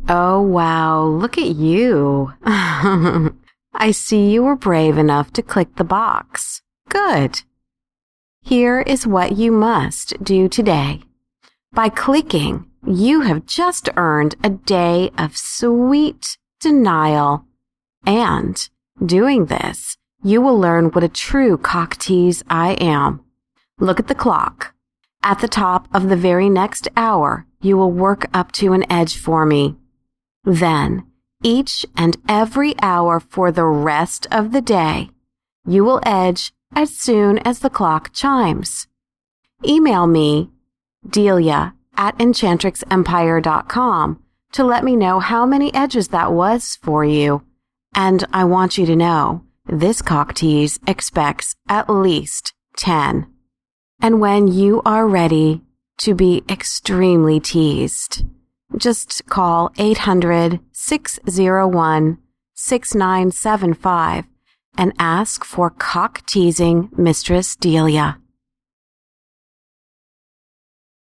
Oh, wow, look at you. I see you were brave enough to click the box. Good. Here is what you must do today. By clicking, you have just earned a day of sweet denial. And doing this, you will learn what a true cock tease I am. Look at the clock. At the top of the very next hour, you will work up to an edge for me. Then, each and every hour for the rest of the day, you will edge as soon as the clock chimes. Email me, delia@enchantrixempire.com, to let me know how many edges that was for you. And I want you to know, this cock tease expects at least 10. And when you are ready to be extremely teased, just call 800-601-6975 and ask for cock teasing Mistress Delia.